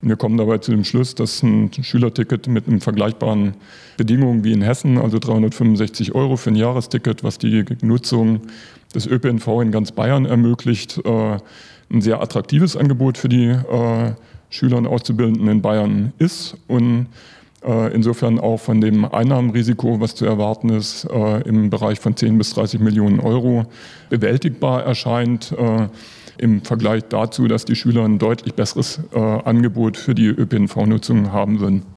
Wir kommen dabei zu dem Schluss, dass ein Schülerticket mit einem vergleichbaren Bedingungen wie in Hessen, also 365 € für ein Jahresticket, was die Nutzung des ÖPNV in ganz Bayern ermöglicht, ein sehr attraktives Angebot für die Schüler und Auszubildenden in Bayern ist und insofern auch von dem Einnahmenrisiko, was zu erwarten ist, im Bereich von 10 bis 30 Millionen € bewältigbar erscheint, im Vergleich dazu, dass die Schüler ein deutlich besseres Angebot für die ÖPNV-Nutzung haben würden.